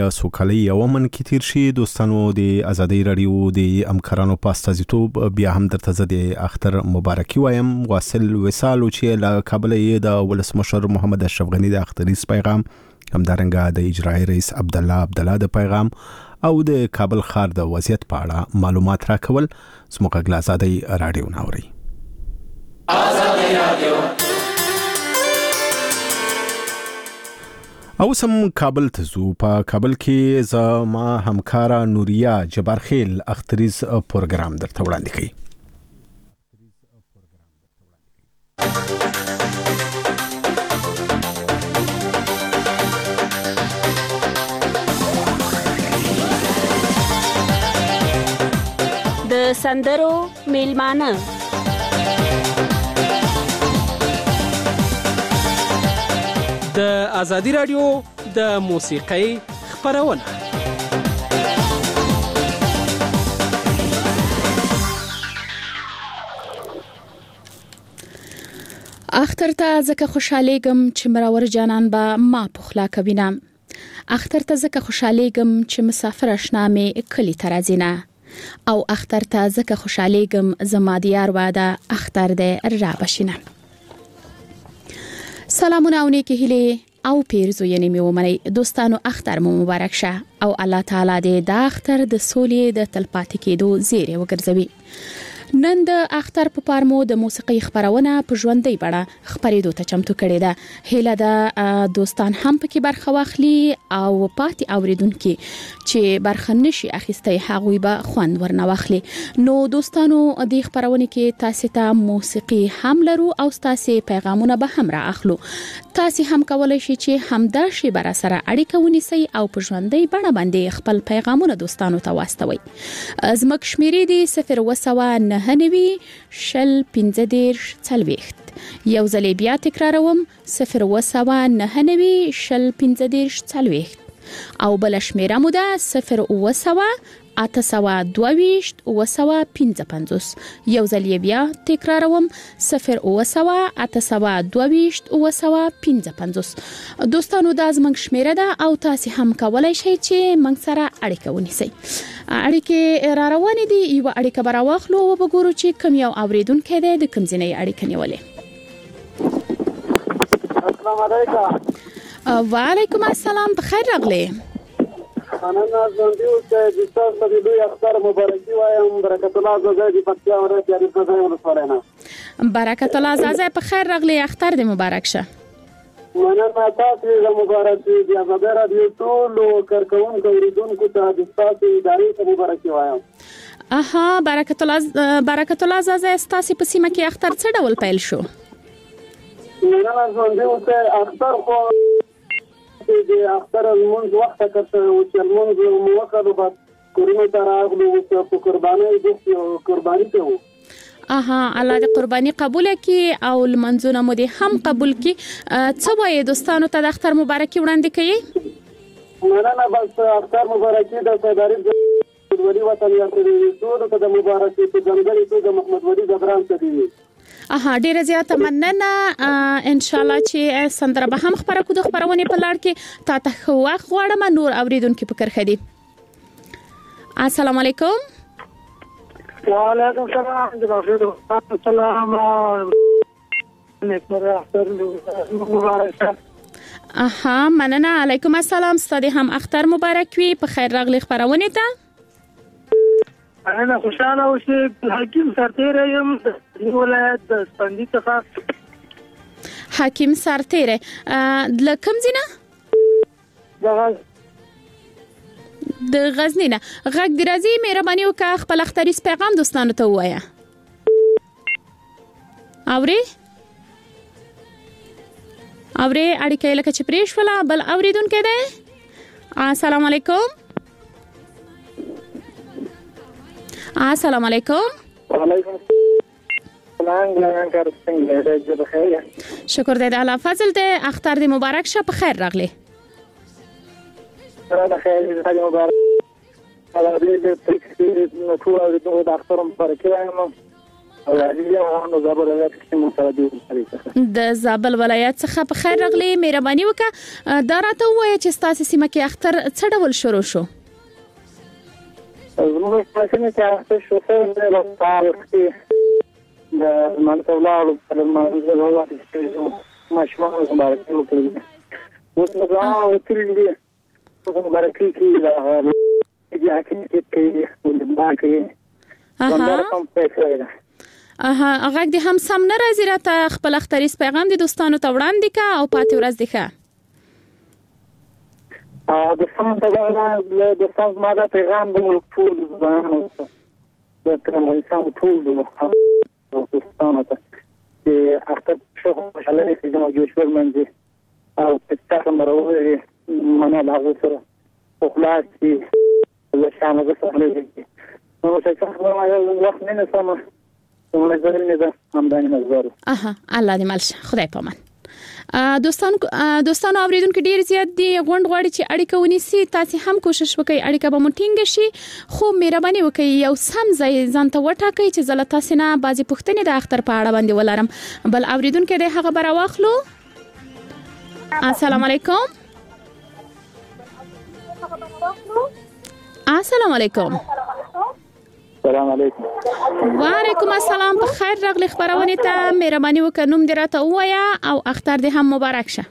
سوکالي او امن کې تیر شي. دوستانو د ازادي رادیو د همکارانو په استازیتوب بیا هم درته زه د اختر مبارکي وایم. واصل وصال چې له کابل یې د ولسمشر محمد اشرف غنی د اختریز پیغام، همدارنګه د اجرایي رئیس عبدالله د پیغام او د کابل ښار د وضعیت په اړه معلومات راکول. زموږ غږ ازادي رادیو ناوري. ازادي رادیو او سم کابل ته زو. په کابل کې زما همکارا نوریا جبارخیل اختریز پروګرام درته وړاندې کوي. د سندرو میلمانه د ازادي رادیو د موسیقۍ خبرونه. اختر ته زکه خوشالېږم چې مرور جانان با ما پخلا کوینم. اختر ته زکه خوشالېږم چې مسافر آشنا مې کلی ترازینه. او اختر ته زکه خوشالېږم زما دیار واده اختر دې را بشینه. سلامونه او نیکی هیله او پیرزوینې مې ومنئ. دوستانو اختر مو مبارک شه او الله تعالی دې د اختر د سولې د تلپاتې کېدو زیری وګرځوي. نن د اختر په پارمو د موسیقي خبرونه په ژوندۍ بڼه خبرېدو ته چمتو کړي ده. هیله ده دوستان هم پکې برخه واخلي او پاتې اوریدونکو چې برخه نشي اخیستي هغوی به خوند ورنه واخلي. نو دوستانو د خبرونه کې تاسو ته موسیقي هم لرو او تاسو پیغامونه به هم را اخلو. تاسو هم کولای شئ چې همدا شی بر سره اړیکه ونیسئ او په ژوندۍ بڼه باندې خپل پیغامونه دوستانو ته واستوي. زموږ شمیرې دي 0 هنوي شل 15 40. یو ځلې بیا تکراروم 0 هنوي شل 15 40 او بل شمیره مو ده 0 822 955. یو ځلې بیا تکراروم 0 822 955. دوستانو دا زموږ شمیره ده او تاسو هم کولای شئ چې موږ سره اړیکه ونیسئ. اړیکه را روانې دي. یو اړیکه به راواخلو او وګورو چې کوم یو اوریدونکو دی د کوم ځای اړیکه نیولې. السلام علیکم. وعلیکم السلام. بخیر راغلی. انا ژوندۍ اوسئ. د تاسو د دوی اختر مبارکي وایم. برکت الله زازا د پکتیا ولایت یعنی زازا ولسوالۍ نه. برکت الله زازا بخیر راغلی. اختر دې مبارک شه. مننه. تاسو د مبارکي د ازادي رادیو ټول کارکونکو اوریدونکو ته د تاسو ادارې ته مبارکي وایم. اها برکت الله زازا تاسو په سیمه کې اختر څه ډول پیل شو؟ مننه. ژوندۍ اوسئ. اختر خو د اختر المنځ وخت کړه او چې المنځ مو وکړو بس کورونو ته راغلو او په قربانۍ د قرباني ته. اها الله دې قرباني قبول کړي او المنځونه مو دې هم قبول کړي. څه وایي دوستانو ته د اختر مبارکي وړاندې کړي؟ مننه. بس اختر مبارکي د صداري ولی وطن یا ټول ته د مبارکي په ځانګړي توګه محمد ولی زبران ته دی. اها ډیره زیاته مننه. ان شاء الله چې سندره به هم خبره کو د خبرونه په لړ کې تا ته خو غواړم نور اوریدونکو په کرخه دي. السلام علیکم. وعلیکم السلام. جناب السلام مبارک. اها مننه. علیکم السلام. ستاسو هم اختر مبارک وي. په خیر راغلی خبرونه ته. انا خوشاله اوسئ. حکیم سرتیره یم د ولایت د سپندي څخه. حکیم سرتیره د کوم ځای نه؟ د غزنی نه. غږ د راځي. مهرباني وکړه خپل اختریز پیغام دوستانو ته ووایه. اوري اړیکه لکه چې پریش ولا بل اوریدونکو دی. السلام علیکم. السلام علیکم. وعلیکم السلام. شکر دې الله فضل دې اختر دې مبارک شه. په خیر راغلی. سره خیر دې مبارک. الله دې ټول د اختر مبارک وایم. د زابل ولایت څخه په خیر راغلی. مهرباني وکړه دا راته ووایه چې ستاسو سیمه کې اختر څه ډول شروع شو؟ زموږ په سیمه کې اختر شروع شو د تاریخي د منځولارو پر منځولارو ماشومان مبارکي وکړي. اوس نو ترې دې په مبارکي کې د حاکم کې د باقي غږ دې هم سم نه راځي. راته خپل اختریز پیغام دې دوستانو ته وړاندې کا او پاتې ورځ دې ښه. د سم ماده پیغام د ټول ځوانانو ته د ترمنځ ټول د دوستانو ته چې اختر شو خوشاله دي چې موږ جوړ منځي او تاسو مروي منه لا غوسره او خلاص چې شامل سره دي. نو څه څنګه وخت نه سمه الله دې مالشه. خدای پامان. دوستانو اوریدونکو ډیر زیات دي غونډ غواړي چې اړیکه ونیسي. تاسو هم کوشش وکړئ اړیکه به مو ټینګه شي، خو مهرباني وکړئ یو سم ځای ځان ته وټاکئ چې زله تاسو نه بعضی پوښتنې د اختر په اړه باندې ولرم. بل اوریدونکو دې هغه بر واخلو. السلام علیکم. السلام علیکم. السلام علیکم. وعلیکم السلام. په خیر راغلی خبرونه ته. مهرباني وکړئ نوم دې راته ووایه او اختر دې هم مبارک شه.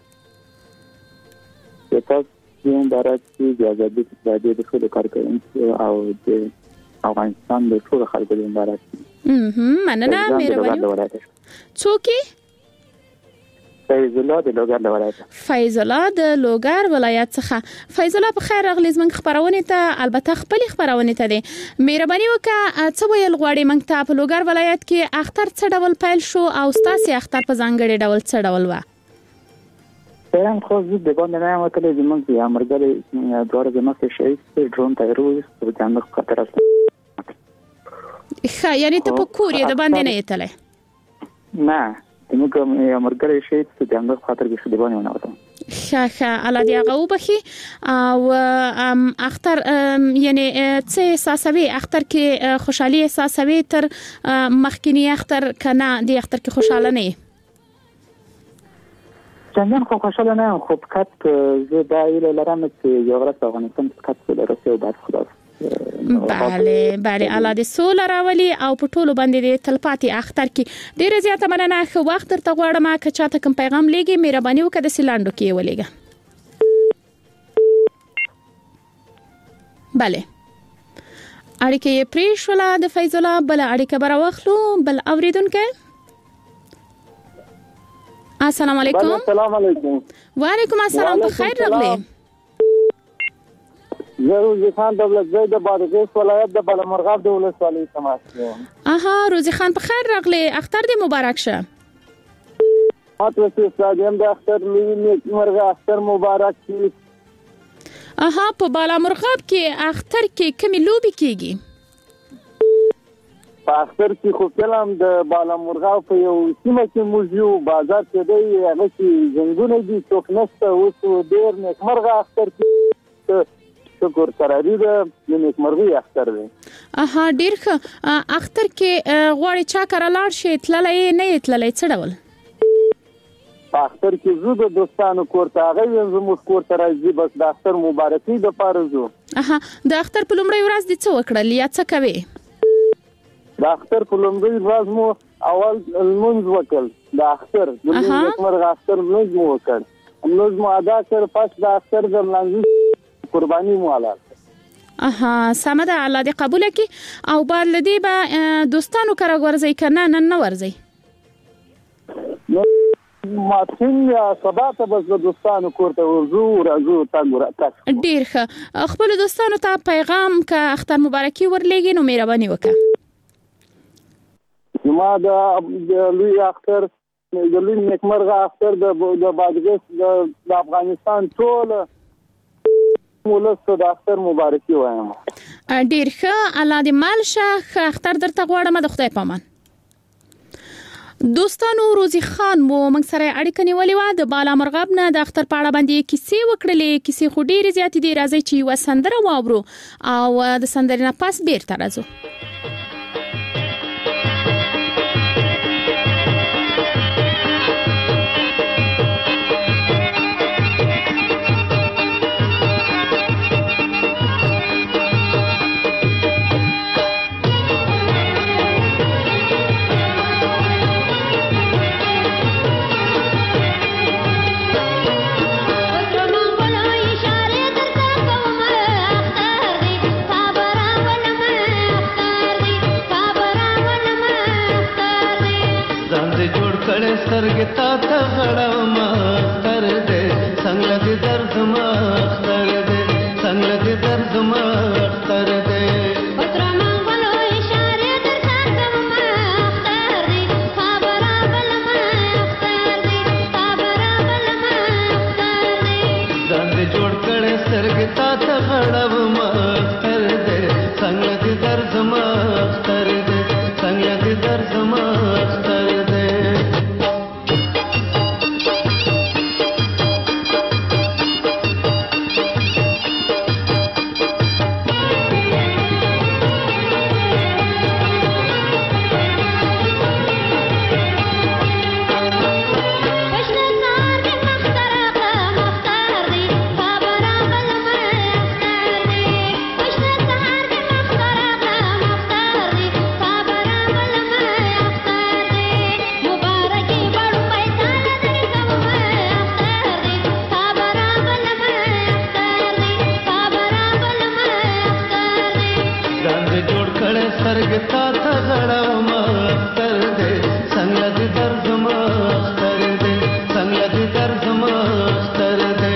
تاسو مبارک شي د آزادۍ د ټولو کارکوونکو او د افغانستان د ټولو خلکو مبارک شي. مننه. مهرباني. څوک؟ فیض الله د لوګر ولایت. فیض الله د لوګر ولایت څخه. فیض الله په خیر راغلی زموږ خبرونه ته. البته خپل خبرونه ته دي. مهرباني وکړه څه ویل غواړي موږ ته په لوګر ولایت کې اختر څه ډول پیل شو او ستاسو اختر په ځانګړي ډول څه ډول و؟ پیران خو د باندې نه متلې زموږ یا مرګلې دوه زموږ شهید ډرون تایروز په ځانګړي خطر است. یعنی ته په کوریا د باندې نه یتلې؟ نه موږ یو مرګري شي چې د امر خاطر کې شې دیوانه نه وته. ښه الله دې هغه وبخي. او اختر یعنی څه احساسوي اختر کې خوشحالي احساسوي تر مخکینی اختر کنه د اختر کې خوشاله نه؟ څنګه خو خوشاله نه خو فقط زه دا ویل لرم چې یو ورځ افغانستان فقط د روسیې او بعد خلاص. بله الله دې سوله راولي او په ټولو باندې د تلپاتې اختر کې ډیره زیاته مننه. خو وخت درته غواړم که چاته کوم پیغام لګي مهرباني وکړه د سیلاندو کې ولېګه. بله اړیکه یې پریښوله د فیض الله. بل اړیکه بر واخلو. بل اوریدونکو السلام علیکم. السلام علیکم. وعلیکم السلام. په خیر راغلی. روزي خان دولت زید د بادغیس ولایت د بلمرغاب د ولسوالۍ تماس کوم. روزي خان په خیر راغلی. اختر دې مبارک شه. تاسو استادیم د اختر مرغه اختر مبارک شي. په بلمرغاب کې اختر کې کومې لوبي کیږي؟ په اختر کې خو کلام د بلمرغاب په یو سیمه کې موزیو بازار کې دی هغه چې زنګونه دي څوک نشته. اوس ډیر نیکمرغه اختر کې شکر قراری ده نیکمرغي اختر دی. ډیر ښه. اختر کې غواړي چا کار لاړ شي تللای نه تللای څه ډول؟ په اختر کې زو د دوستانو کورته هغه زموږ کورته راځي بس د اختر مبارکي د پاره زو. د اختر په لومړۍ ورځ دې څه وکړل یا څه کوي؟ د اختر په لومړۍ ورځ مو اول المنځ وکړ. د اختر د نیکمرغه اختر منځ مو وکړ. منځ مو ادا کړ. پس د اختر د منځ قرباني مو حلال. سمه ده. الله دې قبول کړي. او بعد لدی به دوستانو کرا ورځي کنه نن نه ورځي؟ ما څنګه سبا ته بس د دوستانو کورته ورځو راځو تاسو. ډیر ښه. خپل دوستانو ته پیغام کا اختر مبارکي ورلېږي نو مهرباني وکړه. ما د لوی اختر د لوی نیکمرغه اختر د بادغیس د افغانستان ټول مولسته د اختر مبارکي وایم. ډیر ښه. الله دې مالشه. اختر درته غواړم د خدای پامان. دوستانو روزي خان مو موږ سره اړیکه نیولې و د بالامرغاب نه د اختر په اړه باندې کیسې وکړلې. کیسې خو ډېرې زیاتې دي. راځي چې یو سندره واورو او د سندرې نه پاس بیرته راځو. سترګې تا ته غړم اختر دې څنګه دې درد ما اختر دې څنګه دې درد ما اختر دې جوړ کړه سترګې تا ته غړم اختر دې څنګه دې درد ما اختر دې څنګه دې درد ما اختر دې سترګې تا ته غړم اختر دې څنګه دې درد ما اختر دې څنګه دې درد ما اختر دې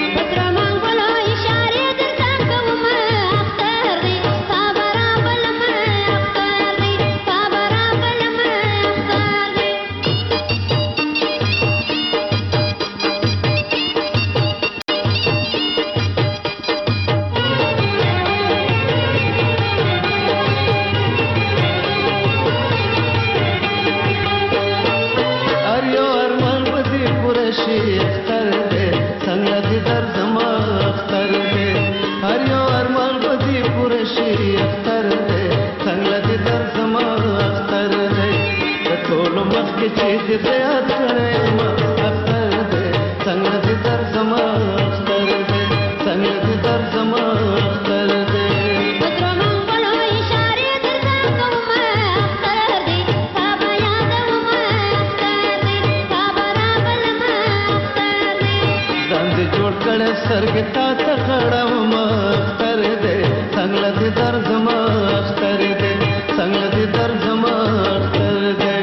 سترګې تا ته غړم اختر دې څنګه دې درد ما اختر دې څنګه دې درد ما اختر دې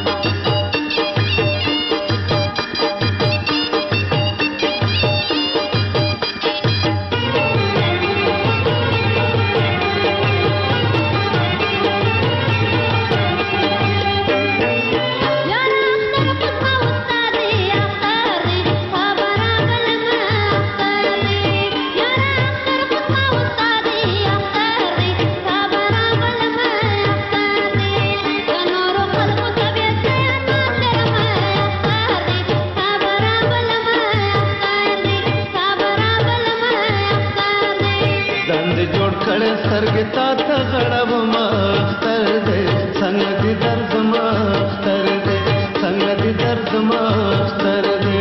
سترګې تا ته غړم اختر دې څنګه دې درد ما اختر دې څنګه دې درد ما اختر دې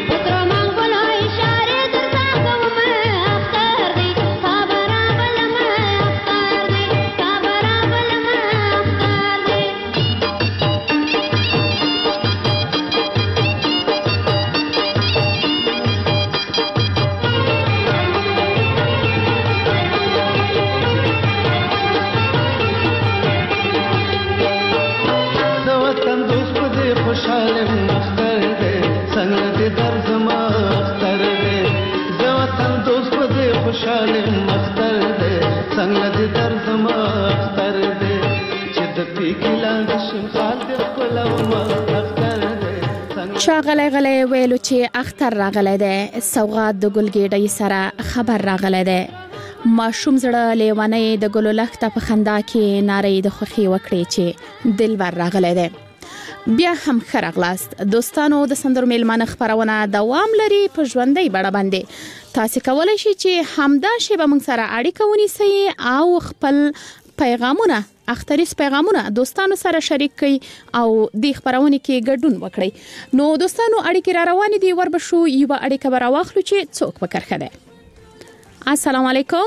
شاغلی غلی ویلو چې اختر راغلی دی سوغات د ګلګېډۍ سره خبر راغلی دی ماشوم زړه لیوانې د ګلو لښته په خندا کې نارې د خوښي وکړي چې دلبر راغلی دی بیا هم ښه راغلاست دوستانو د سندرو میلمانه خپرونه دوام لري په ژوندۍ بڼه باندې تاسو کولای شئ چې همدا شیبه موږ سره اړیکه ونیسئ او خپل پیغامونه اختریز پیغامونه دوستانو سره شریک کړئ او د خبرونه کې ګډون وکړئ نو دوستانو اړیکې را روانې دي وربشو یو اړیکه به راواخلو چې څوک وکړخه ده السلام علیکم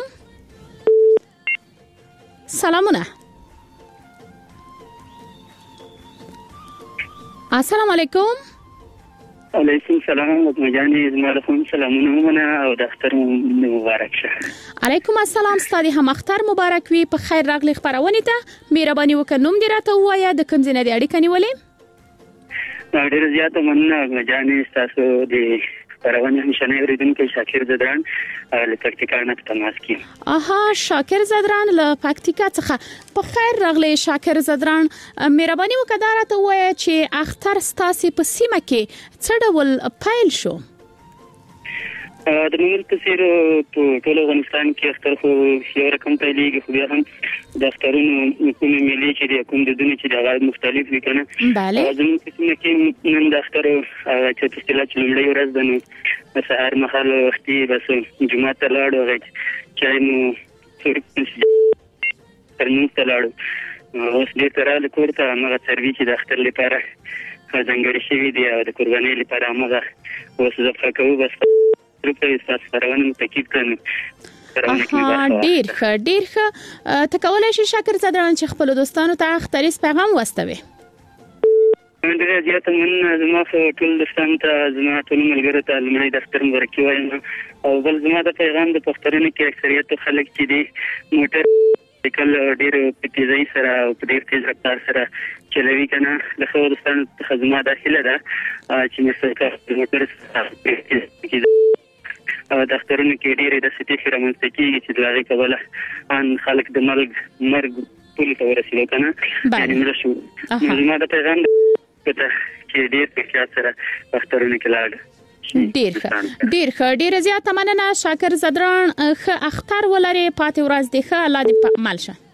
سلامونه السلام علیکم علیکم سلام مجانی زموږ سلامونه او د اختر مبارک شه علیکم السلام ستاسو هم اختر مبارک وي په خیر راغلی خبرونه ته مهرباني وکړئ نوم دې راته وایا د کوم ځای نه اړیکه نیولې ډېر زیاته مننه جانې تاسو د خبرونه نشنه اوریدونکو شاکر زدران له پکتیکا نه تماس کی. شاکر زدران له پکتیکا څخه په خیر راغلی. شاکر زدران مهرباني وکړه ته وایي چې اختر ستاسو په سیمه کې څه ډول پیل شو؟ د نور تفسیر په ټول افغانستان کې اختر خو یو رقم پیلېږي، خو بیا هم د اخترونو کومې ملي چې د کوم د دنیا چې د غاړه مختلف وي کنه. زموږ په سیمه کې نن د اختر چې په اصطلاح چې لومړی ورځ ده نو د سهار مهال وختي بس جمعه ته لاړو، چې مو ترمنځ ته لاړو. اوس دې تر له کور ته هغه سروي چې د اختر لپاره ځانګړي شوي دي او د قربانۍ لپاره هغه اوس زفه کوو. بس ډیر ښه ته کولای شې شاکر زدران چې خپل دوستانو ته اختریز پیغام واستوي؟ ډیر زیاته مننه زما ټول دوستانو ته، زما ټول ملګرو ته لمړی د اختر مبارکي وایم. او بل زما د پیغام د پښتنو کې اکثریت خلک چې دي موټر کله ډیر په تیزی سره او په ډیر تیز رفتار سره چلوي کنه. د خو دوستانو ته خدمت داخله ده چې مسلکه موټر کې او د اخترونو کې ډېرې د سټیفي رامنځته کېږي چې د هغې کبله ان خلک د مرګ پولې ته ورسېدو که نه یعنې مړه شو. نو زما د پیغام ده چې ډېر په احتیاط سره په اخترونو کې لاړ. ډېر ښه ډېره زیاته مننه شاکر زدران. ښه اختر ولرې، پاتې ورځ دې ښه، الله دې مل شه.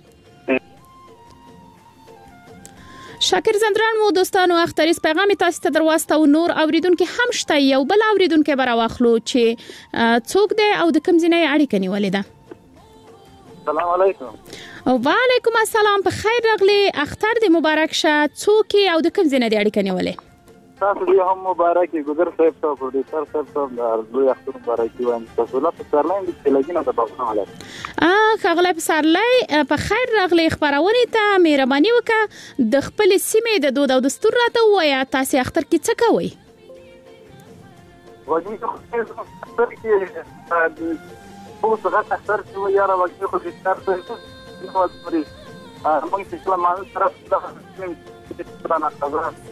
شاکر زدران مو دوستانو اختریز پیغام تاسو ته درواستو. نور اوریدونکو هم شته، یو بل اوریدونکو برا واخلو چې څوک دی او د کوم ځای اړیکه نیولې ده. السلام علیکم. وعلیکم السلام، په خیر راغلی، اختر دې مبارک شه. څوک او د کوم ځای اړیکه نیولې؟ تاسو دې هم مبارکي ګذر صاحب ته د سر صاحب د ارزو اختر مبارکي وایم. تاسو لا په سرلاین کې لګینه د بابا علی خغله په سرلای په خیر راغلی. خبرونه ته مهرباني وکړه د خپل سیمې د دود او دستور راته وایا، تاسو اختر کې څه کوئ؟ وګورئ اختر کې خو څنګه اختر چې یاره وګورئ خو چې اختر څه نو پرې موږ چې کله ما سره د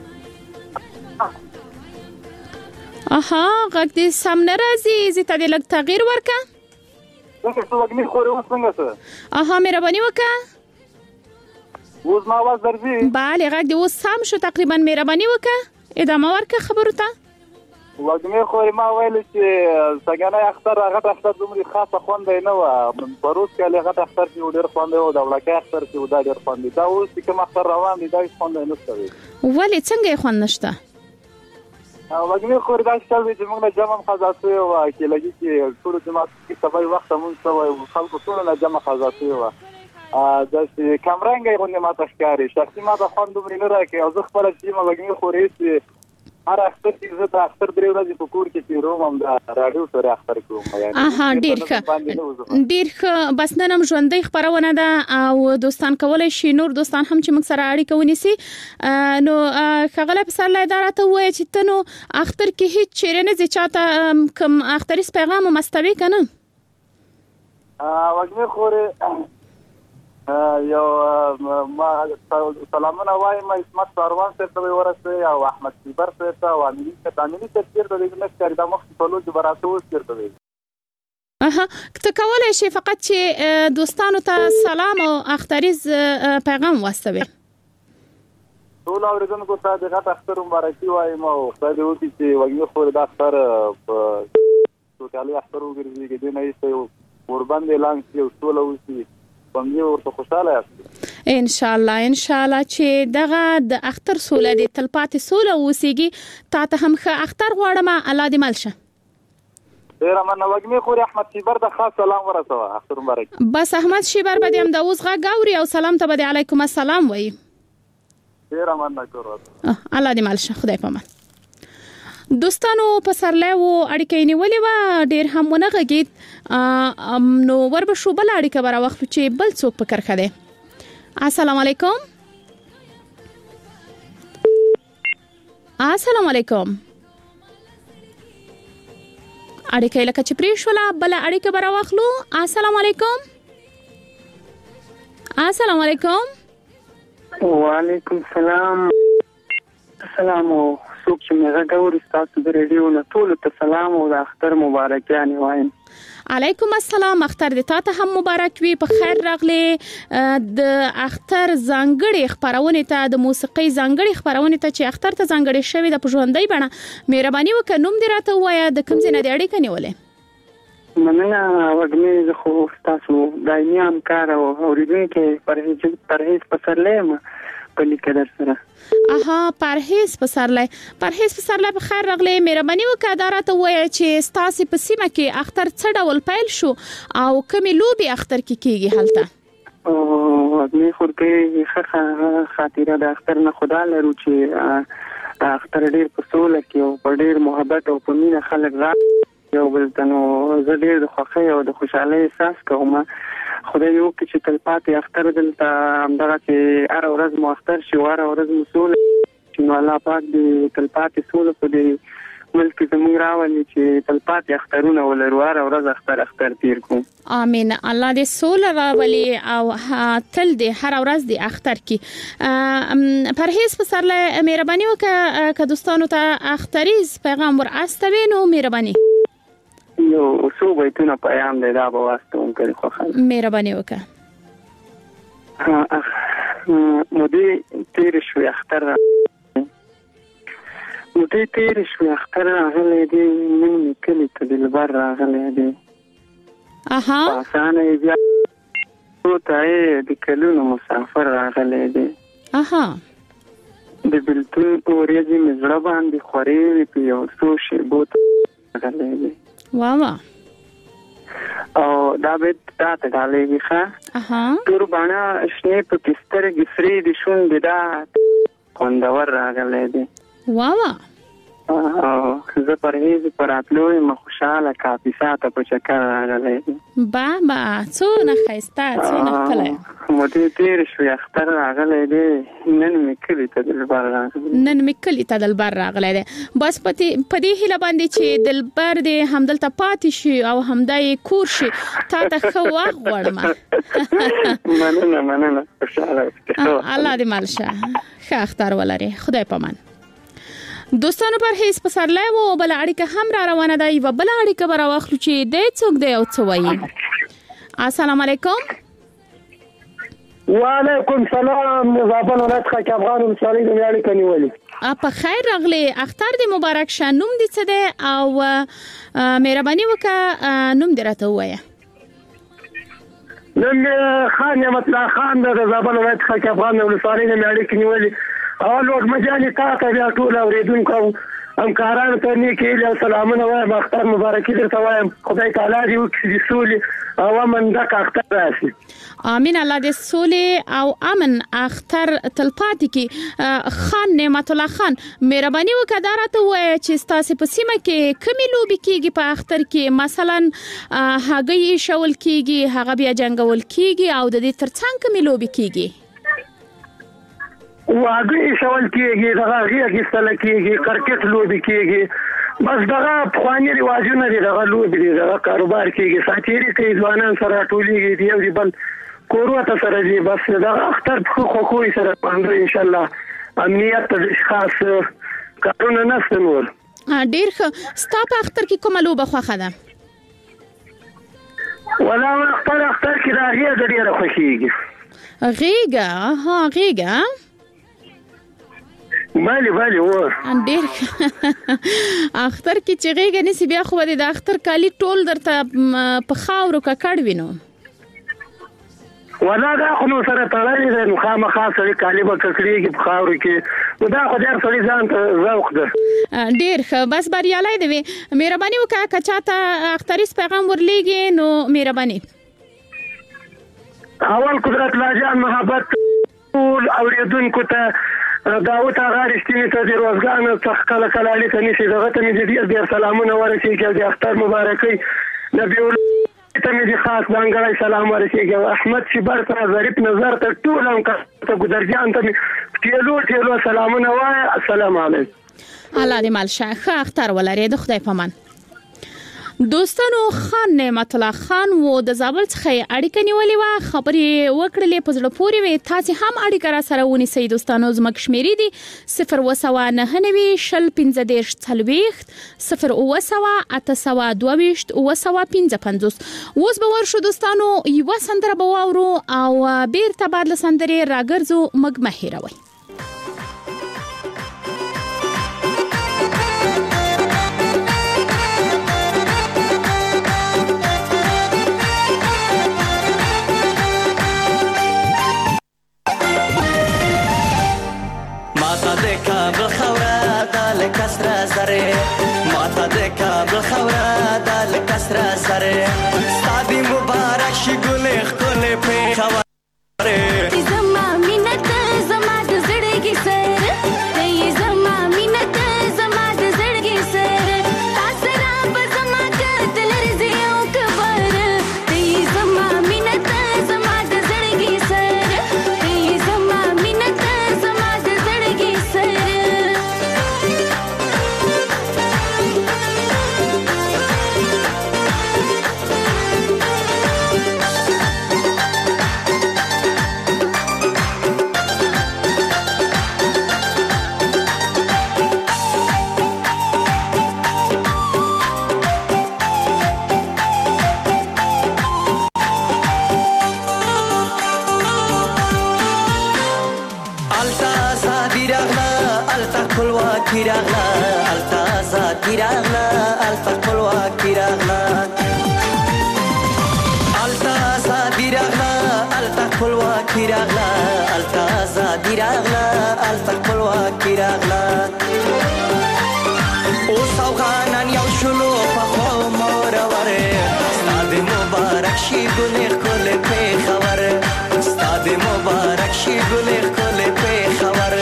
غږ دې سم نه راځي، زه ته لږ تغییر ورکا. څنګه څه وګنی خوري اوس څنګه څه مهرباني وکړه. اوس ما आवाज درځي؟ bale غږ دې اوس سم شو تقریبا، مهرباني وکړه ادامه ورکړه خبرو ته. وګنی خوري ما ویل چې څنګه اختر هغه اختر دومره خاصه خوند نه و، پروس کې هغه اختر چې ډېر خوند و، د ولکه اختر چې ډېر خوند دا اوس کوم اختر روان دي دا خوند نه ستوي. ولې څنګه خوند نشته؟ وګنی خوري دا چې موږ له جمع خزاسي او کې لګي چې ټول جماعت کې سبای وخت مونږ سوي خلکو ټول له جمع خزاسي و دا چې کمرنګ یې غونډه ماته ښکاری شخصي ما د خوند دومره نه راکې او زه خپل چې وګنی خوري چې هر اختر چې زه د اختر درې ورځې په کور کې تیروم هم د رادیو سره اختر کوم. ډېر ښه بس نن هم ژوندۍ خبرونه ده او دوستان کولای شي نور دوستان هم چې موږ سره اړیکه ونیسي. نو خغله په سره اداره ته وایي چې ته نو اختر کې هیڅ چیرې نه ځي چاته کوم اختریز پیغام مستوي کنه؟ وګنی خوري یو ما سلامونه وایم اسمت ساروان سره ته ورسې او احمد سیبر سره ته او امینی ته تیر د دې نشکاري د مخ په لور براتو سره ته ته کولای شي فقط چې دوستانو ته سلام او اختریز پیغام واستوي. ټول اوریدونکو ته د غټ اختر مبارکي وایم او خدای دې وکړي چې وګړي خو د اختر په ټولي اختر وګرځي کې نه یې قربان دي لاندې او ټول اوسي باندې ورته خوشاله یاست ان شاء الله چې دغه د اختر سوله د تلپاتې سوله اوسېږي. تا ته هم ښه اختر غواړم، الله دې مل شه. ډیر مننه. وګنی خوري احمد شیبر د خاص سلام ورسوه اختر مبارک. بس احمد شیبر به دې هم د اوس غږ اوري او سلام ته به علیکم السلام وایي. ډیر مننه کوم الله دې مل شه، خدای پامان. دوستانو په سرلای وو اړیکې نیولې و ډیر هم ونه غږید نو وربه شو بل اړیکه برا وخت چې بل څوک په کرخه ده. السلام علیکم. السلام علیکم. اړیکې لکه چې پریښولا بل اړیکه برا واخلو. السلام علیکم. السلام علیکم. وعلیکم السلام. السلام او څوک چې مې غوړي تاسو د ریډیو نه ټول ته سلام او د اختر مبارکي وایم. علیکم السلام. اختر د تاسو هم مبارک وي. په خیر راغلی د اختر ځانګړي خبرونه ته د موسیقي ځانګړي خبرونه ته چې اختر ته ځانګړي شوی د پژوندۍ بڼه مهرباني وکړئ نوم دې راته وایا د کوم ځای نه د اړیکه نیولې؟ مننه وګمې خو تاسو دایمي همکار او اوریدونکو پرهیز پسرلې په لیکل سره. پرهیز پسرلې په خیر راغلی. مهرباني وکړه دا راته وایي چې ستاسو په سیمه کې اختر څه ډول پیل شو او کومې لوبي اختر کې کیږي هلته؟ مې خورته خاطره د اختر نه خدا لرو چې اختر ډیر په سوله کې او په ډیر محبت او په مینه خلک یو بل ته نو زه ډیر د خوښۍ او د خوشحالۍ احساس کوم. خدای یو چې تلپاتې اختر دلته همدغه چې هر ورځ مو اختر شي او هر ورځ مو سوله چې نو الله پاک دې تلپاتې سوله په دې ملک زموږ راولي چې تلپاتې اخترونه ولرو هر ورځ اختر تیر کوم. امين. الله دې سوله راولي او تل دې هر ورځ دې اختر کی. پرهیز پسرلې مهرباني وکړه که دوستانو ته اختریز پیغام ور استوي نو مهرباني یو څو بیتونه پیغام دی دا به واستوم کړي خو خلک مهرباني وکړه. مودې تیر شوی اختر راغلی دی نن مې کلي ته دلبر راغلی دی. پاسانه یې بیا ته یې د کلونو مسافر راغلی دی. د بلتون ورځې مې زړه باندې خورې وي په یو څو شیبو ته راغلی دی. واوا او دا بیت دا ته ډالېږي ښه تور باڼه شنې په سترګې سرې دي شونډې دا خوندور راغلی دی. واوا زه پرهیز پر راتلو یم خوشحاله کاپیسا ته په چکر راغلی دی. بابا څونه ښایسته څونه ښکلی. مودې تېرې شوې اختر راغلی دی نن مې کلي ته دلبر راغلی دی. بس په دې هیله باندې چې دلبر دې همدلته پاتې شي او همدا یې کور شي تا ته ښه وخت غواړم. مننه خوشحاله الله دې مل شه ښه اختر ولري. خدای پامان. دوستانو پرهیز پسرلې وو بل اړیکه هم را روانه ده. یو بل اړیکه به راوخلو چې د څوک دی او څه وایي. السلام علیکم. وعلیکم السلام. زابل ولایت خاک افغان مصالح د اړیکه نیولې. په خیر راغلی. اختر دې مبارک شه. نوم دې څه دی او مهرباني وکړه نوم دې راته ووایه. نوم خان نعمت الله خان د زابل ولایت خاک افغان مصالح د اړیکه نیولې. اول وخت مجاني تاسو بیا ټول اوریدونکو همکارانو ته نیکی له سلامونه وایم. اختر مبارکي درته وایم. خدای تعالی دې وکړي سولې او امن دغه اختر راشي. امين. الله دې سولې او امن اختر تلپاتې کی. خان نعمت الله خان مهرباني وکړه دا راته وایي چې تاسو په سیمه کې کومې لوبي کیږي په اختر کې؟ مثلا هغه شول کیږي هغه بیا جنگول کیږي او د دې ترڅنګ کومې لوبي کیږي؟ واګي شول کیږي دغه غیږ استل کیږي کرکټ لوبي کیږي. بس دغه خواني رواجونه دي دغه لوبي دي دغه کاروبار کیږي. ساتيري کوي ځوانان سره ټولېږي دی یو بل کورو ته سره دي. بس دغه اختر خو سره باندې ان شاء الله امنیت خاص کارونه نشته نور. ډیر ښه. ستا په اختر کې کومه لوبه خوښه ده؟ ولا اختر کې دا غیږ ډیره خوښیږي. غیږه مالي و ډیر اختر کې چې غیږه نسی بیا خو د اختر کالی ټول درته په خاورو ککړ وینو. ولا دا خو نو سره تړلې ده نو خامخا سړي کالی به ککړېږي په خاورو کې. نو دا خو ډېر سړي ځان ته ذوق ده. ډېر ښه. بس بریالی دی وي. مهرباني وکړه که چاته اختریز پیغام ورلیږي نو مهرباني. اول قدرت الله جان محبت ټول اوریدونکو ته داوت هغه رښتینی ته د روزګان څخه کله کله اړیکه نیسي. دغه ته مې ډېر سلامونه ورسېږي. د اختر مبارکۍ نبی ته مې خاص ځانګړی سلام ورسېږي. احمد شبر ته ظریف نظر ته ټول هم ته ګودرجان ته مې ټیلو سلامونه وایه. السلام علیکم. الله دې مل شه ښه اختر ولري. د خدای په امان. دوستانو خان نعمت الله خان و د زابل څخه اړیکه نیولې و خبرې وکړلې په زړه پورې وي تاسو هم اړیکه را سره ونیسئ دوستانو زموږ شمیرې دي 029 شل 15 40 0 اوس به ورشو دوستانو یو سندره به واورو او بیرته بعد له سندرې راګرځو مګ مهیروي ماتا د کابل خورا د لکسره زره ماتا د کابل خورا د لکسره زره ستادي مبارک شي ګلې خلې په خوره زما مينت زما د زړګي سر ته زما مينت زما د زړګي سر تاسو را په زما کتل رزي او کبر ته زما مينت زما د زړګي سر ته زما مينت زما د زړګي سر راغلا التازا راغلا التقلوا راغلا التازا راغلا التقلوا راغلا التازا راغلا التقلوا راغلا او سوغانان یو شلو په خو مور وره ستاد مبارک شي ګلې خلې په خبر ستاد مبارک شي ګلې خلې په خبر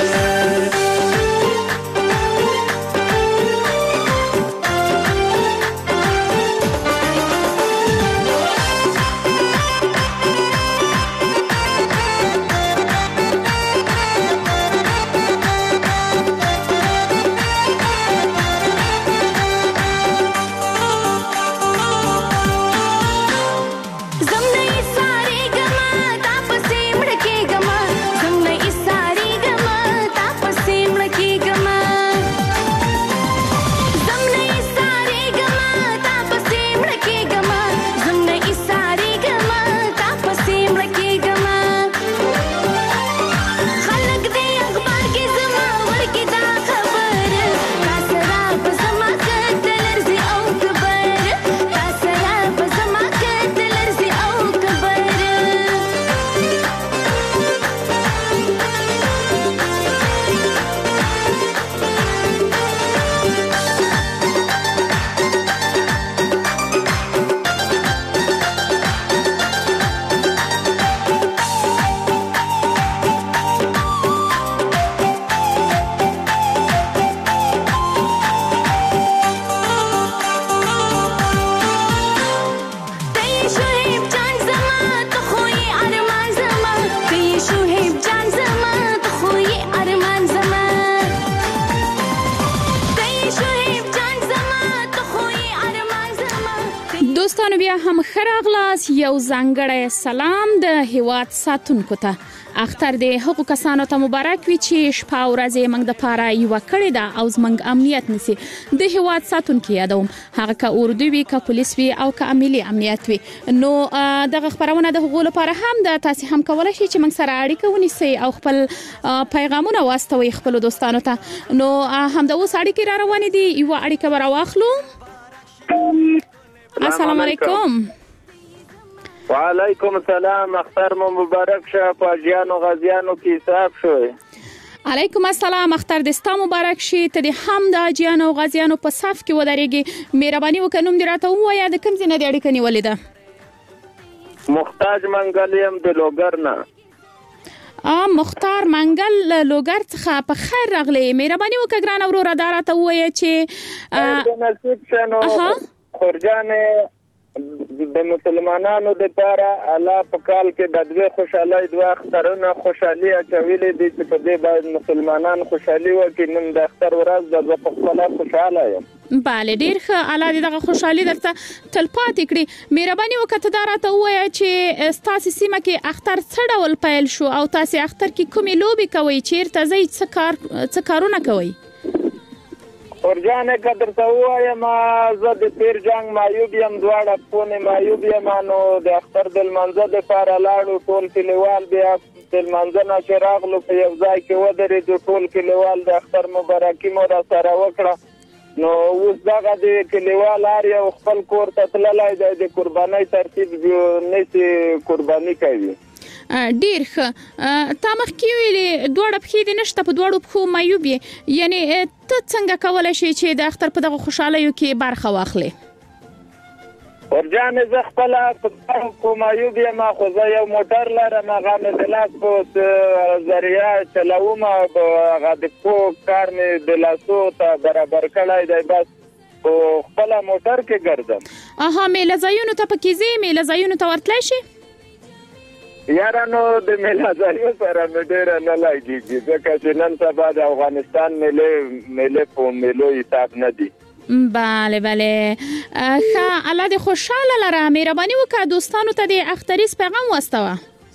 دوستانو بیا هم خراغلاس یو ځانګړی سلام د هیواد ساتونکو ته اختر د حقوق کسانو ته مبارک وي چې شپه او ورځ موږ د پاره یو کړی دا او زمنګ امنیت نسی د هیواد ساتونکو یادوم هغه کا اردو وی کا پولیس وی او کا ملي امنیت وی نو دغه خبرونه د حقوق لپاره هم د تاسو هم کولای شئ چې موږ سره اړیکه ونیسئ او خپل پیغامونه واستوي خپل دوستانو ته نو هم د اوس اړیکې را روانې دي یو اړیکه ورا واخلو السلام علیکم وعلیکم السلام اختر مو مبارک شه پاجیانو غازیانو کی حساب شوي علیکم السلام اختر دستا مبارک شي ته هم د اجیانو غازیانو په صف کې ودرېږي مهرباني وکړم دی راته وایا د کوم ځای نه د اړیکې نیولې ده محتاج منګلیم د لوګرنا مختار منګل لوګر څخه په خیر راغلی مهرباني وکړه ګران اورو را راته وایا چې نصیب شنو خورجان د مسلمانانو لپاره الله په کال کې د دوه خوشحالي دوه اخترونه خوشحالي اچولې دي چې په دې باندې مسلمانان خوشحالي وکړي. نن د اختر ورځ د په خپل خوشاله یم. بله ډیر ښه. الله دې دغه خوشحالي درته تلپاتې کړي. مهرباني وکړه ته دا راته ووایه چې ستاسې سیمه کې اختر څه ډول پیل شو او تاسې اختر کې کومې لوبې کوئ، چیرته ځئ، څه کارونه کوئ؟ ورجانه قدر ته وایم زه د پیر جنگ معیوب یم، دواړه پونه معیوب یم. نو د اختر د لمانځه لپاره لاړو، ټول کلیوال بیا د لمانځه نه چې راغلو په یو ځای کې ودرېدو، ټول کلیوال د اختر مبارکي مو را سره وکړه. نو اوس دغه د کلیوال هر یو خپل کور ته تللی دی، د قربانۍ ترتیب نشي قرباني کوي. ډیر ښه. تا مخکې ویلې دواړه پښې دې نشته، په دواړو پښو معیوب یې، یعنی ته څنګه کولی شې چې د اختر په دغه خوشحالیو کې برخه واخلې؟ ورجانې زه خپله په دواړو معیوب یم، خو زه یو موټر لرم، هغه مې د لاس په ذریعه چلوم، هغه د پښو کار مې د لاسو ته برابر کړی دی، بس په خپله موټر کې ګرځم. میله ځایونو ته پکې ځې؟ میله ځایونو ته ورتلی شي؟ یارانو د میله ځایو سره مې ډېره نه لګېږي، ځکه چې نن سبا د افغانستان میلې په میلو حساب نه دي. بله ښه. الله دې خوشحاله لره. مهرباني وکړه دوستانو ته د اختریز پیغام واستوه.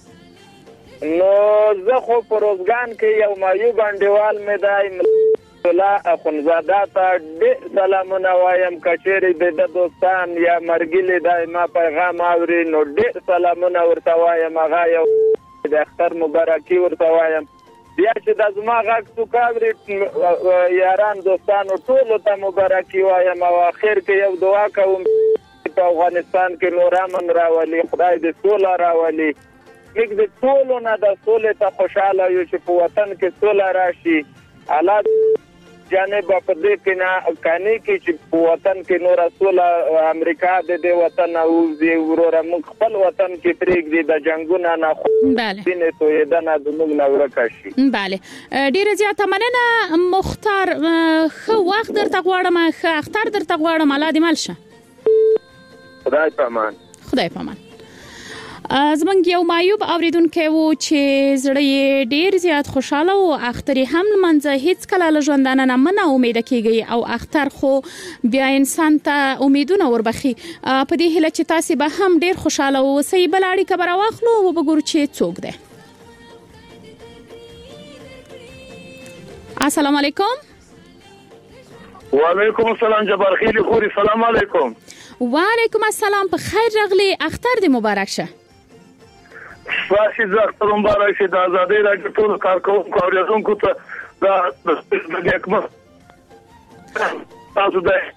نو زه خو په روزګان کې یو معیوب انډیوال مې دی الله اخونزاده ته ډېر سلامونه وایم. که چیرې د دوستان یا مرګلي دی ما پیغام اوري نو ډېر سلامونه ورته وایم، هغه یو د اختر مبارکي ورته وایم. بیا چې د زما غږ څوک اوري یاران دوستانو ټولو ته مبارکي وایم، او اخر کې یو دعا کوم په افغانستان کې نور امن راولي، خدای دې سوله راولي. موږ د ټولو نه د سولې ته خوشحاله یو چې په وطن کې سوله راشي. الله جانب په دې کې نه کاني کې چې په وطن کې نور سوله امریکا د دې وطن او د وروره موږ خپل وطن کې پرېږدي د جنگونو نه خو دینه تویدنه د موږ نه ورکه شي. بله ډیره زیاته مننه مختار. خو وخت درته غواړم، ښه اختر درته غواړم. الله دې مل شه. خدای پامان. خدای پامان. زمونږ یو معیوب اوریدونکی و چې زړه یې ډیر زیات خوشاله و، اختر هم لمانځه، هیڅ کله له ژوندانه نه مه امیده کیږي، او اختر خو بیا انسان ته امیدونه وربخي. په دې هیله چې تاسو به هم ډیر خوشاله اوسئ. بل اړیکه به راواخلو او وګورو چې څوک دی. السلام علیکم. وعلیکم السلام جبار خیلی خوري. سلام علیکم. وعلیکم السلام. په خیر راغلی. اختر دې مبارک شه. ساسي ز اختر مبارک شه. د آزادۍ راډیو ټول کارکونکو او اوریدونکو ته د حکومت تاسو ده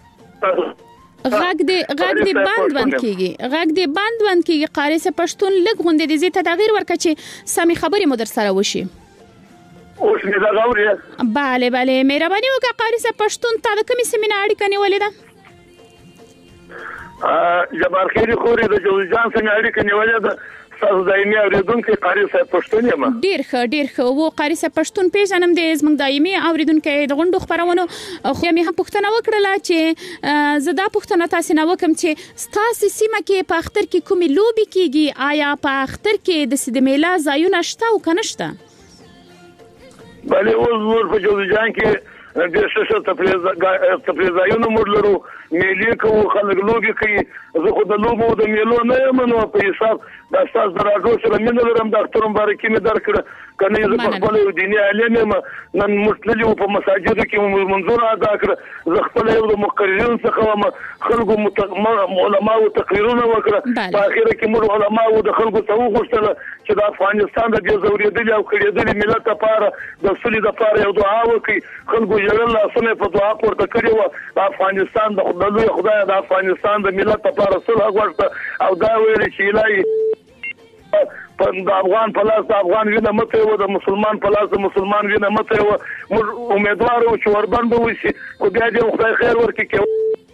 غږ دې بند کیږي. قاری سه پښتون لږ غونډې دې زی ته تغییر ورکړي چې سمې خبرې مو در سره وشي. اوس مې دا غوړی. بله مهرباني وکړه قاری سه پښتون ته د کومې سیمې نه اړیکه نیولې ده؟ جبار خیری خوري د جوزجان څخه اړیکه نیولې ده. تاسو دایمي اوریدونکو قاری صاحب پښتون یم. ډیر ښه وو قاری صاحب پښتون پیژنم د زمنګ دایمي اوریدونکو د غونډو خبرونه خو مې هم پښتنه وکړه چې زه دا پښتنه تاسو نه وکم چې تاسو سیمه کې په اختر کې کومې لوبي کیږي، آیا په اختر کې د سید میلا ځایونه شته او کنه شته؟ بله اوس په جوزجان کې د ششه تفریزایونو مړلرو میلې کوو، خلک لوبي کوي. زه خو د لوبو د میلو نه یم، نو په حساب د استاد دراډو سره مینه لرم. د اختر مبارکي مې درکړه، کنه زه په خپل یو دیني عالم یم. نن مستلي په مساجدو کې منظور ادا کړ. زه خپل یو د مقررین څخه وم، خلکو علماء تقریرونه وکړه. په اخر کې موږ علماء د خلکو ته وغوښتل چې د افغانستان د دې زوریدلي او کړیدلي ملت لپاره د سولې لپاره یو دعا وکړي. خلکو یې الله سره په دعا پورته کړی و. د افغانستان د خدای د افغانستان د ملت لپاره صلح غوښته او دا ویل چې الهي د افغان په لاس د افغان وینه مته و، د مسلمان په لاس د مسلمان وینه مته و. موږ امیدوار یو چې وربند وشي، خو بیا دې خدای خیر ورکړي.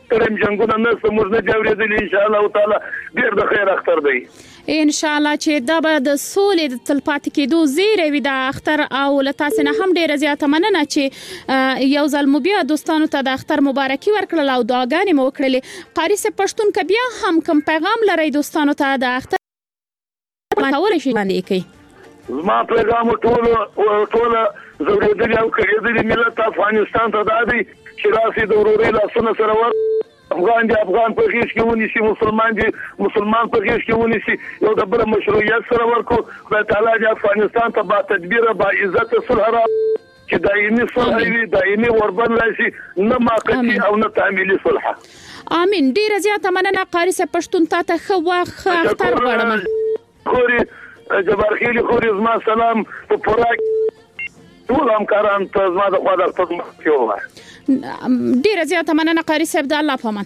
ترم جنگونه نه سمور نه جوړېدل ان شاء الله تعالی ډیر د خیر اختر دی ان شاء الله چې دا به د سولې د تلپاتې کېدو زیری وي د اختر او له تاسو نه هم ډیره زیاته مننه چې یو ځل مو بیا دوستانو ته د اختر مبارکي ورکړل او دعاګانې مو وکړلې. قاری صاحب پښتون ک بیا هم کوم پیغام لري دوستانو ته د اختر ماورې شي باندې کوي؟ زما پیغام ټول زوړېدلي او کړېدلي ملت افغانستان ته دا دی چې راسي د ورورۍ لاسونه سره ور افغان دي افغان په هیڅ کې ونیسي مسلمان دي مسلمان په هیڅ کې ونیسي یو د بل مشروعیت سره ورکو خدای تعالی دې افغانستان ته با تدبیر با عزت صلح را چې دایمي صلح وي دایمي وربند راشي نه ماقتی او نه تعمیلي صلح. امين. ډیر زیاته مننه قاری صاحب پښتون ته خو واخ اختر غواړم. خوري جبارخیلی خوري زما سلام په پوره ټول همکاران ته زما د خوا د خدمت کوم. ډیره زیاته مننه قاری صاحب د الله په امان.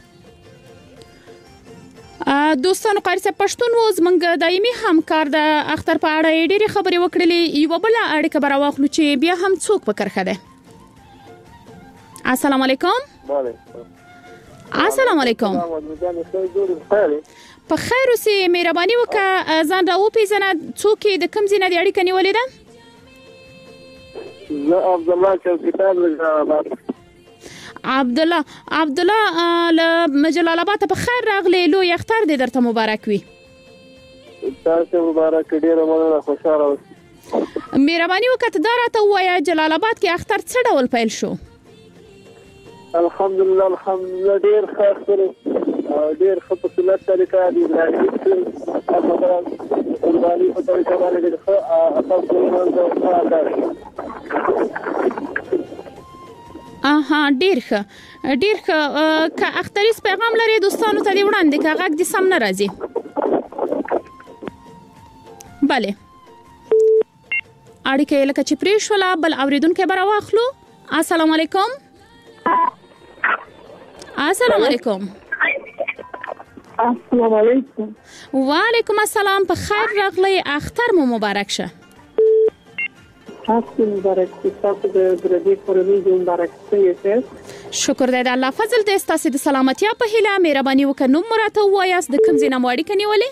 دوستانو قاری صاحب پښتون و زمنګ دایمي همکار د اختر په اړه ډیره خبرې وکړلې. یو بل اړیکه بر واخلو چې بیا هم څوک پکرخه ده. السلام علیکم. السلام علیکم. په خیر اوسې مهرباني وکړه ځان راو پیژنه څوک د کوم ځای نه د اړیکه نیولې ده؟ زه عبد الله چوکیدار عبد الله له جلال آباد په خیر راغلی. لوی اختر دې درته مبارک وي. تاسو مبارک ډیره مننه خوشاله اوسئ. مهرباني وکړه دا راته ووایه جلال آباد کې اختر څه ډول پیل شو؟ الحمدلله ډیر ښه سره ډیر ښه په سنت طریقه دی قرباني په طریقه باندې ښه ډیر ښه که اختریز پیغام لري دوستانو ته دی وړاندې که غږ دې سم نه راځي. بله اړیکه لکه چې پرې شوله بل اوریدونکو به راواخلو. السلام علیکم. السلام علیکم. السلام علیکم. وعلیکم السلام. په خیر راغلی. اختر مو مبارک شه. تاسو مبارک شه. تاسو د درې کورنۍ مبارک شه. شکر دی د الله فضل دې تاسو د سلامتیا په هیله مهرباني وکړئ نوم مراته وایاست د کوم ځای نه اړیکه نیولې؟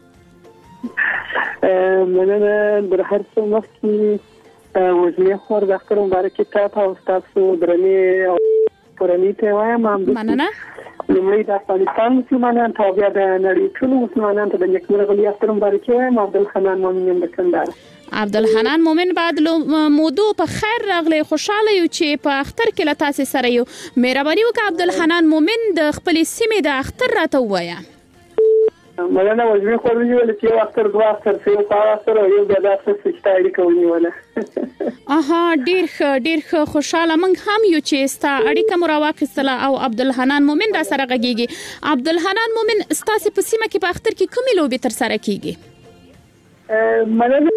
مننه در هر څه مخکې وزنی خور د اختر مبارک تاسو او تاسو درنې کورنۍ ته وایم. مننه. لومړی د افغانستان مسلمانانو ته بیا د نړۍ ټول مسلمانانو ته د نیکمرغلي اختر مبارک وایم. عبدالحنان مومن د کندهار. عبدالحنان مومن بعد موضوع په خیر راغلی. خوشاله یو چې په اختر کې له تاسو سره یو. مهرباني وکړه عبدالحنان مومن د خپل سیمې د اختر راته ووایه. مننه. وزمي خور ونیول چې یو اختر دوه اختر یو سره یو بیا د اختر سشته اړیکه ونیوله. ډیر ښه خوشاله موږ هم یو چې ستا اړیکه مو راواخیستله او عبدالحنان مومن را سره غږیږي. عبدالحنان مومن ستاسو په سیمه کې په اختر کې کومې لوبې تر سره کیږي؟ مننه.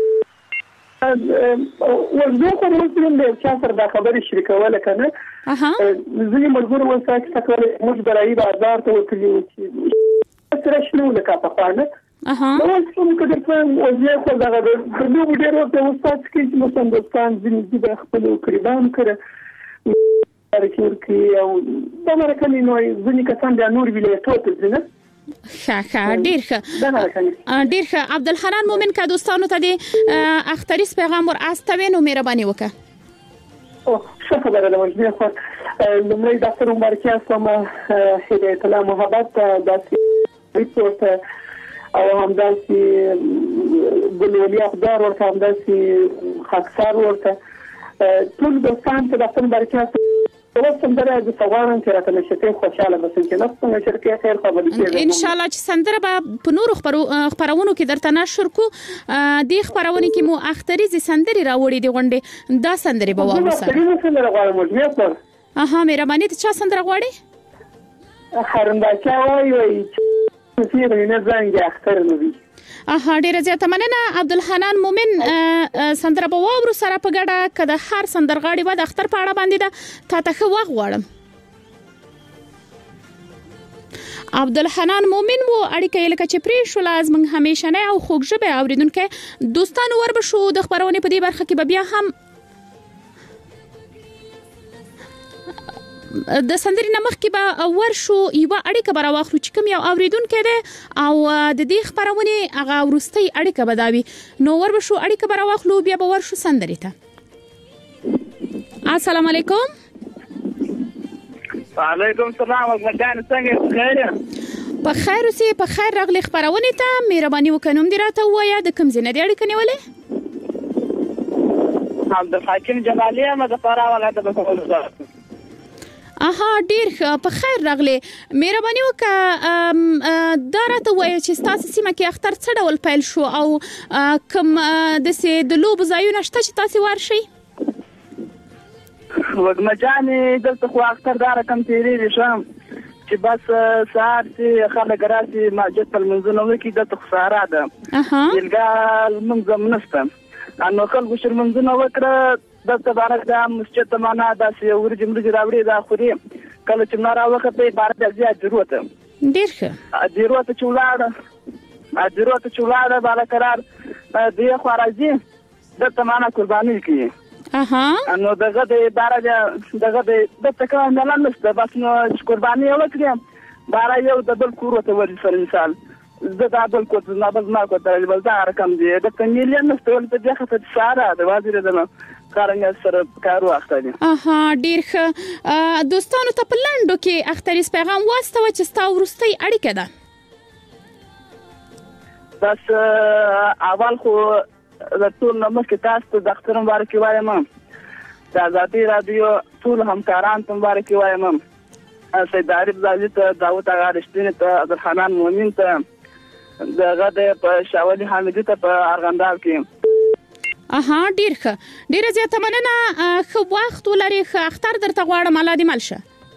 وزمي خور مسلم د چا سره دا خبرې شریکوله کنه. ځینې ملګرو وساک تکول موږ برای بازار ته وکړو چې سره شنو لکه په خوانه نو څوم کده په وزیر خو دا د نو ډیر ورته وسات کې چې مثلا دوستان ځینې د خپل قربان کړه ورکړي او دا مرکه نو ځینې کسان د نور ولایتو ته ځنه ډیر ښه عبدالحنان مومن کا دوستانو ته د اختریز پیغام ور استوي نو مهرباني وکړه. او څه خبره ده وزیر خو لمړی د اختر مبارکي اسلام هدایت الله محبت داسې ریپورت او همداسې ګلولي اخبار ورته همداسې خاکسار ورته ټول دوستان ته د اختر مبارکي سندره د سوارن چې راته نشته خوشاله بسم چې نفس شرکت خیر خبرې کوي ان شاء الله چې سندره به په نور خبرونو کې درته نشر کو. د خبرونه کې مو اختریز سندري راوړي دی غونډه دا سندري به واوسه. سندره غواړم مې مهرباني ته چا سندره غواړي؟ خرنده وای چې نه زنګ اختر نو وی. ډیره زیاته مننه عبدالحنان مومن. سندره به واورو سره په ګډه کده هر سندرغاړي به د اختر په اړه باندې دا ته خو غواړم. عبدالحنان مومن وو اړیکه لکه چې پرې شو لازم همیشه نه او خوږ ژبه اوریدونکو دوستانو ور به شو د خبرونه په دې برخه کې بیا هم د سندرې نه مخکې به ورشو یوه اړیکه به راواخلو چې کوم یو اوریدونکی دی او د دې خپرونې هغه وروستۍ اړیکه به دا وي. نو وربشو اړیکه به راواخلو بیا به ورشو سندرې ته. السلام علیکم. وعلیکم السلام. وګړه څنګه خیر؟ په خیر اوسې. په خیر راغلی خپرونې ته. مهرباني وکړئ نوم دې راته ووایه، د کوم ځای نه دې اړیکه نیولې؟ عبدالحکیم جمالي یم د فراه ولایت د بکول. ډیر په خیر راغلی. مهرباني وکړه دا راته ووایه چې ستاسو سیمه کې اختر څه ډول پیل شو او کوم داسې د لوبو ځایونه شته چې تاسې ورشئ؟ وږمه جانې دلته خو اختر دا رقم تېرېږي ښه چې بس سهار چې خلک راشي مسجد ته لمونځونه وکړي. دلته خو سهارا ده، عیدګاه لمونځ هم نشته. نو خلکو چې لمونځونه وکړه دلته بارک دا مسجد ته معنا داسې ورجې مرجې راوړي دا خوري. کله چې ملا راوخته بارک زیات ضرورت ډېر ښه ضرورت چې ولاړه بالا قرار دې خوا راځي دلته معنا قرباني کوي. نو دغه د بارک دغه دلته کوم نه نشته، بس نو قرباني وکړي بارا یو د بل کور ته ورځي. پر مثال زه دا بل کو ته نه بل ما کو ته بل دا رقم دی د میلیون نشته ولته د خطر ساره د وزیر دنه کارنګ سره کارو اختري. ډیر ښه. دوستانو ته په لنډو کې اختریز پیغام واستوه چې ستا وروستۍ اړیکه ده. بس اول خو د ټول مخکې تاسو ته د اختر مبارکي وایم، د آزادي رادیو ټول همکاران ته مبارکي وایم، سید عارف زاهدي ته، داوود اغا رښتینی ته، عبدالحنان مومن ته، دغه د شاولي حامدي ته په ارغنداب کې. ډیر ښه. ډیره زیاته مننه. ښه وخت ولرئ. ښه اختر درته غواړم. الله دې مل شه.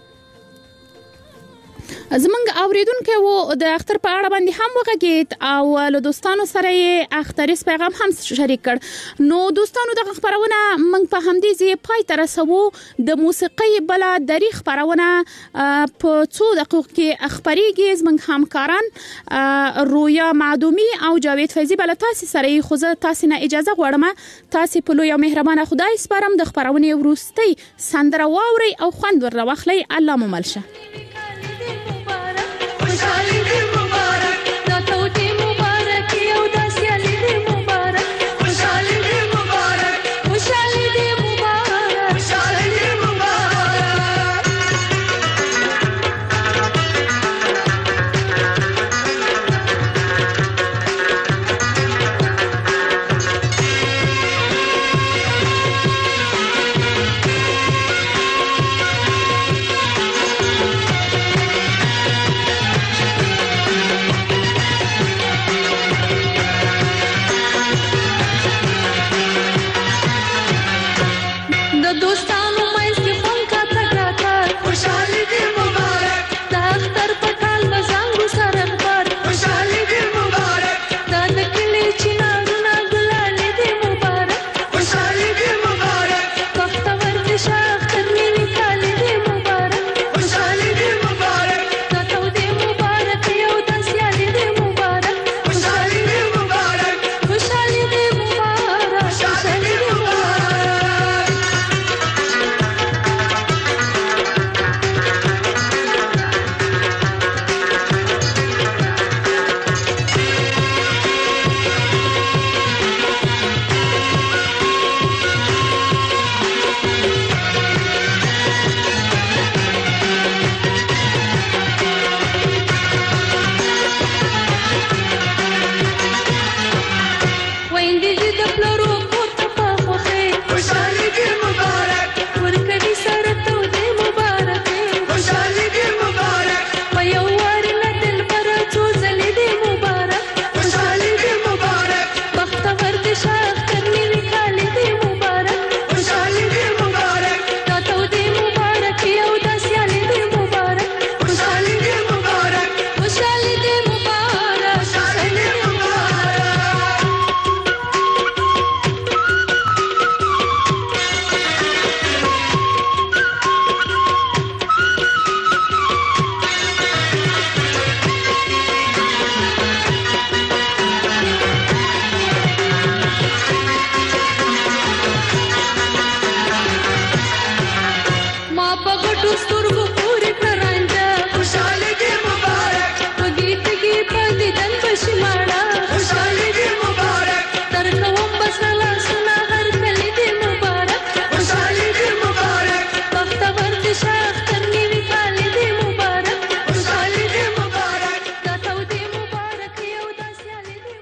زمونږ اوریدونکو و د اختر په اړه باندې هم وغږید او له دوستانو سره یې اختریز پیغام هم شریک کړ. نو دوستانو دغه خپرونه موږ په همدې ځای پای ته رسوو. د موسیقۍ بله دري خپرونه په څو دقیقو کې خپریږي. زموږ همکاران رویا معدومي او جاوید فیضي بله تاسې سره یې، خو زه تاسې نه اجازه غواړم. تاسې په لوی او مهربانه خدای سپارم. د خپرونې وروستۍ سندره واورئ او خوند ورله واخلئ. الله مو مل شه.